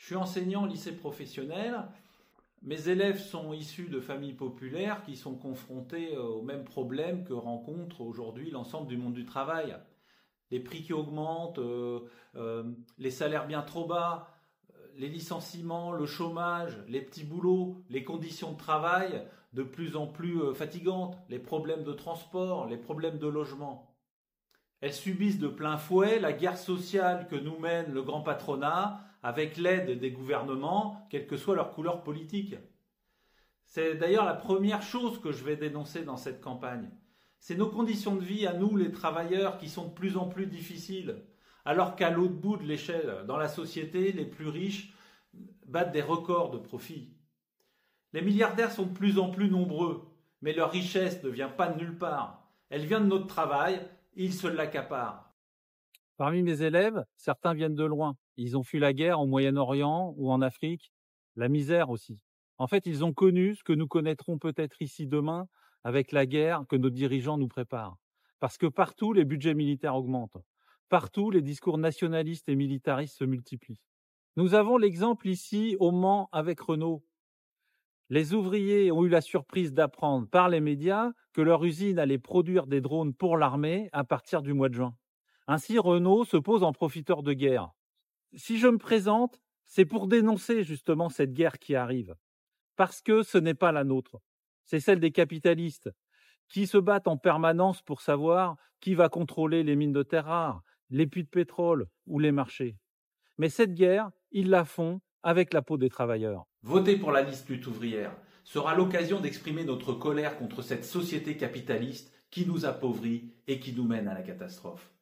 Je suis enseignant au lycée professionnel. Mes élèves sont issus de familles populaires qui sont confrontés aux mêmes problèmes que rencontre aujourd'hui l'ensemble du monde du travail. Les prix qui augmentent, les salaires bien trop bas, les licenciements, le chômage, les petits boulots, les conditions de travail de plus en plus fatigantes, les problèmes de transport, les problèmes de logement. Elles subissent de plein fouet la guerre sociale que nous mène le grand patronat avec l'aide des gouvernements, quelle que soit leur couleur politique. C'est d'ailleurs la première chose que je vais dénoncer dans cette campagne. C'est nos conditions de vie à nous, les travailleurs, qui sont de plus en plus difficiles, alors qu'à l'autre bout de l'échelle, dans la société, les plus riches battent des records de profit. Les milliardaires sont de plus en plus nombreux, mais leur richesse ne vient pas de nulle part. Elle vient de notre travail, et ils se l'accaparent. Parmi mes élèves, certains viennent de loin. Ils ont fui la guerre au Moyen-Orient ou en Afrique, la misère aussi. En fait, ils ont connu ce que nous connaîtrons peut-être ici demain avec la guerre que nos dirigeants nous préparent. Parce que partout, les budgets militaires augmentent. Partout, les discours nationalistes et militaristes se multiplient. Nous avons l'exemple ici au Mans avec Renault. Les ouvriers ont eu la surprise d'apprendre par les médias que leur usine allait produire des drones pour l'armée à partir du mois de juin. Ainsi, Renault se pose en profiteur de guerre. Si je me présente, c'est pour dénoncer justement cette guerre qui arrive. Parce que ce n'est pas la nôtre. C'est celle des capitalistes qui se battent en permanence pour savoir qui va contrôler les mines de terres rares, les puits de pétrole ou les marchés. Mais cette guerre, ils la font avec la peau des travailleurs. Voter pour la liste lutte ouvrière sera l'occasion d'exprimer notre colère contre cette société capitaliste qui nous appauvrit et qui nous mène à la catastrophe.